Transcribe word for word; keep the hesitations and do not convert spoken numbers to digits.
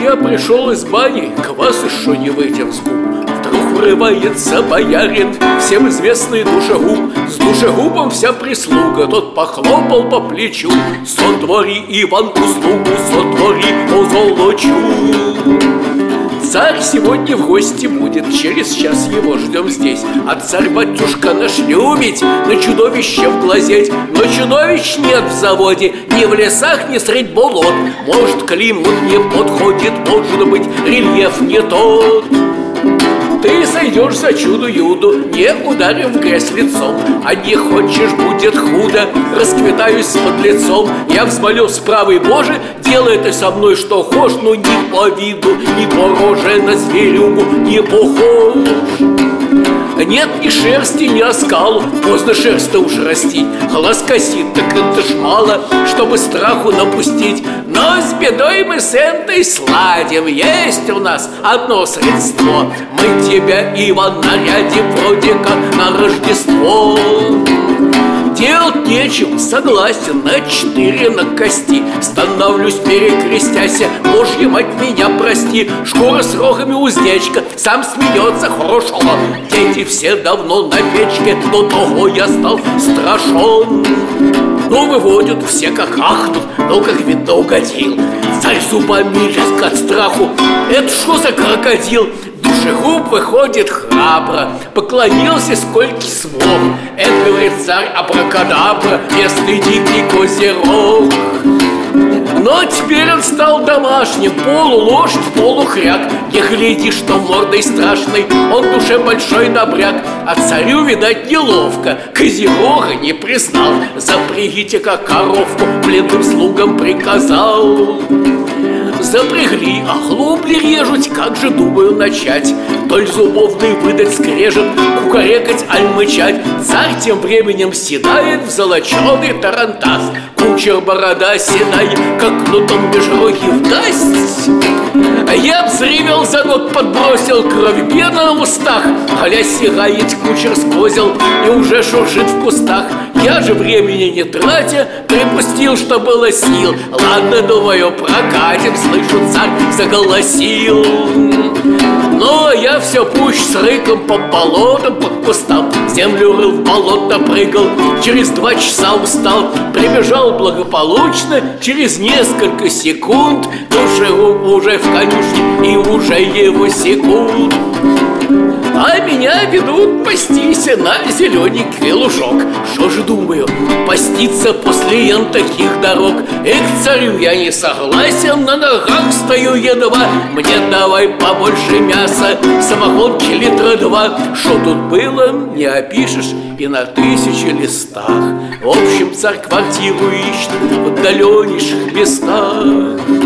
я пришел из бани, квас еще не вытер с губ. Вдруг врывается боярин, всем известный душегуб. С душегубом вся прислуга, тот похлопал по плечу: «Сотвори, Иван, услугу, сотвори, озолочу». Царь сегодня в гости будет, через час его ждем здесь. А царь-батюшка наш любит на чудовище вглазеть. Но чудовищ нет в заводе, ни в лесах, ни средь болот. Может, климат не подходит, может быть, рельеф не тот. Ты сойдешь за чудо-юду, не ударив в грязь лицом. А не хочешь, будет худо, расквитаюсь с подлецом. Я взмолю с правой Божи, делай ты со мной что хошь. Но ни по виду, ни по роже на зверюгу не похож. Нет ни шерсти, ни оскалу, поздно шерсть-то уж растить. Глаз косит, так это ж мало, чтобы страху напустить. Но с бедой мы с энтой сладим, есть у нас одно средство. Мы тебя, Иван, нарядим вроде как на Рождество. Делать нечего, согласен, на четыре на кости. Становлюсь, перекрестяся, Божья мать, меня прости. Шкура с рогами уздечка, сам смеется хорошо. Дети все давно на печке, до того я стал страшен. Ну, выводят все как ахнут, но как видно угодил. Царь зубами лязг от страху, это что за крокодил? Душегуб выходит храбро, поклонился сколько смог. Это, говорит царь, абракадабра, местный дикий козерог. Но теперь он стал домашним, полулошадь, полухряк. Не гляди, что мордой страшной, он в душе большой добряк. А царю, видать, неловко, козерога не признал. Запрягите как коровку, пленным слугам приказал. Запрягли, а хлопли режуть, как же, думаю, начать? Толь зубовный выдать скрежет, кукарекать, аль мычать. Царь тем временем седает в золоченый тарантас. Кучер борода седай, как кнутом межроги вдасть. Я взревел, за год подбросил, кровь пена в устах. Аля сигает, кучер сквозил и уже шуршит в кустах. Я же времени не тратя, припустил, что было сил. Ладно, думаю, прокатим, слышу, царь заголосил. Но я все пуще с рыком по болотам, по кустам. Землю рыл, в болото прыгал, через два часа устал. Прибежал благополучно, через несколько секунд душегуб уже в конюшне и уже его секунд. А меня ведут пастись на зелененький лужок. Что же, думаю, поститься после ен таких дорог? Эх, царю я не согласен, на ногах стою едва. Мне давай побольше мяса, самогонки литра два. Что тут было, не опишешь и на тысячи листах. В общем, царь квартиру ищет в отдаленнейших местах.